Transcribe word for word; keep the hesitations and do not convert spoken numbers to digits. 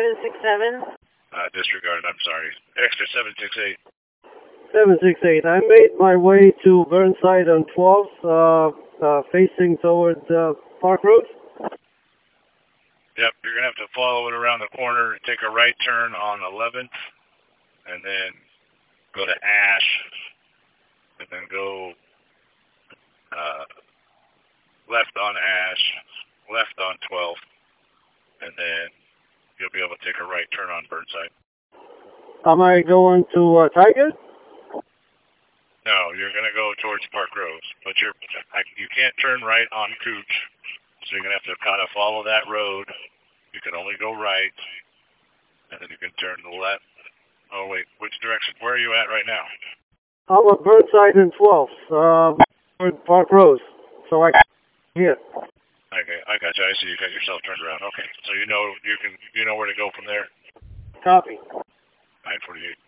seven six seven? Uh, disregard, I'm sorry. Extra seven six eight. seven six eight. I made my way to Burnside on twelfth, uh, uh, facing towards uh, Park Road. Yep, you're going to have to follow it around the corner, take a right turn on eleventh, and then go to Ash, and then go uh, left on Ash, left on twelfth, and then you'll be able to take a right turn on Burnside. Am I going to uh, Tiger? No, you're going to go towards Park Rose, but you're I, you can't turn right on Cooch, so you're going to have to kind of follow that road. You can only go right, and then you can turn to the left. Oh, wait, which direction? Where are you at right now? I'm at Burnside and twelfth, uh, toward Park Rose, so I can here. Okay, I got you. I see you got yourself turned around. Okay, so you know you can you know where to go from there. Copy. nine forty-eight.